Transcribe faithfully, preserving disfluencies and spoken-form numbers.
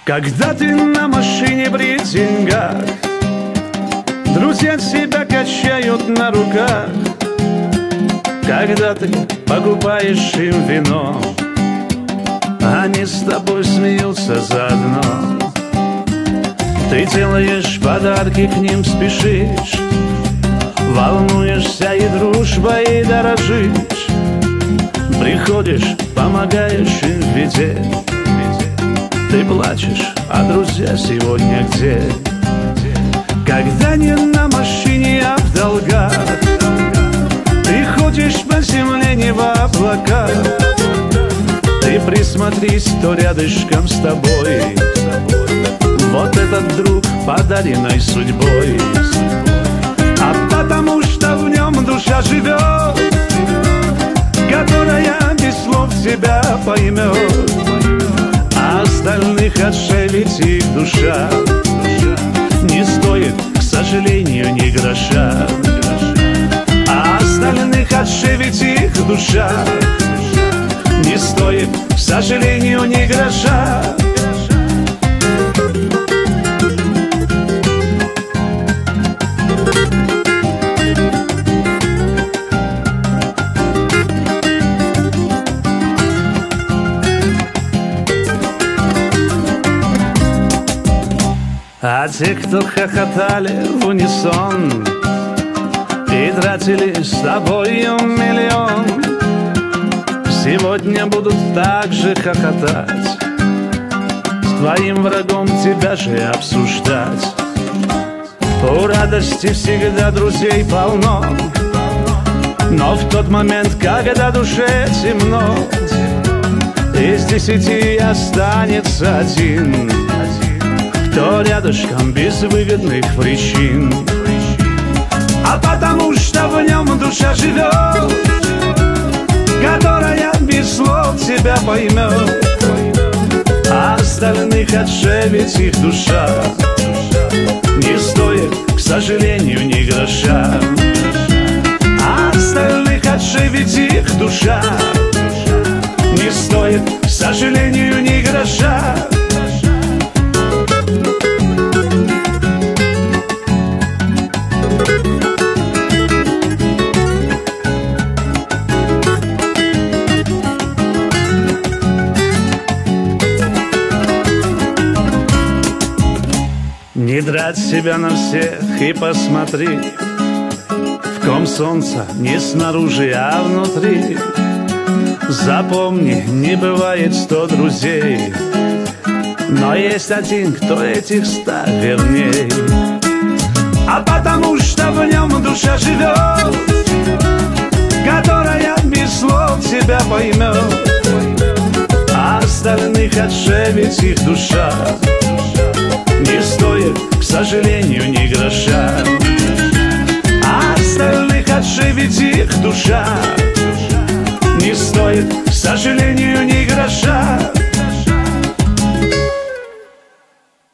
Когда ты на машине при деньгах, друзья тебя качают на руках. Когда ты покупаешь им вино, они с тобой смеются заодно. Ты делаешь подарки, к ним спешишь, волнуешься и дружбой дорожишь. Приходишь, помогаешь им в беде. Ты плачешь, а друзья сегодня где? Когда не на машине, а в долгах, ты ходишь по земле, не в облаках. Ты присмотрись, кто рядышком с тобой. Вот этот друг, подаренной судьбой. А потому что в нем душа живет, которая без слов тебя поймет. А остальных отшевить их душа не стоит, к сожалению, ни гроша. А остальных отшевить их душа не стоит, к сожалению, ни гроша. А те, кто хохотали в унисон и тратили с тобою миллион, сегодня будут так же хохотать, с твоим врагом тебя же обсуждать. У радости всегда друзей полно, но в тот момент, когда душе темно, из десяти останется один, кто рядышком без выгодных причин. А потому что в нем душа живет, которая без слов тебя поймет. А остальных отшевить их душа не стоит, к сожалению, ни гроша. А остальных отшевить их душа не стоит, к сожалению, ни гроша. Не драть себя на всех и посмотри, в ком солнце не снаружи, а внутри. Запомни, не бывает сто друзей, но есть один, кто этих ста верней. А потому что в нем душа живет, которая без слов тебя поймет. А остальных отшевить их душа не стоит, к сожалению, ни гроша.